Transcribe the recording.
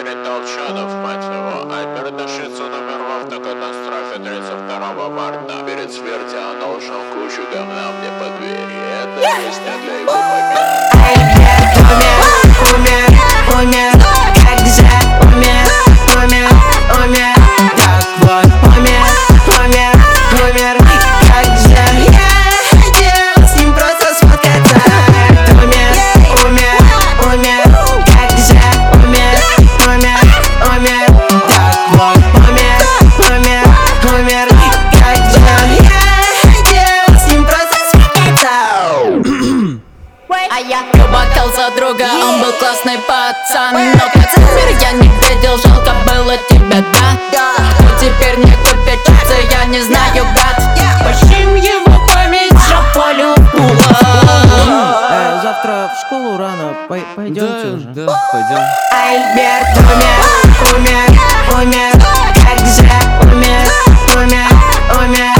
Дмитрий Толчанов, мать его. Альберт Дашица умер в автокатастрофе 32 марта. Перед смертью он должен кучу говна мне под дверь. И это песня для его победы. Альберт умер, как же умер, так вот умер, как же я хотел с ним просто сфоткаться. Умер, как же умер, так вот умер, как же я хотел с ним просто сфоткаться. А я работал за друга, он был классный пацан. Но как умер, я не видел, жалко было тебя, да? Но теперь не купят чипсы, я не знаю, брат. Пощим его память, жополю Завтра в школу рано, пойдемте уже. Да, пойдем. Альберт умер, как же умер,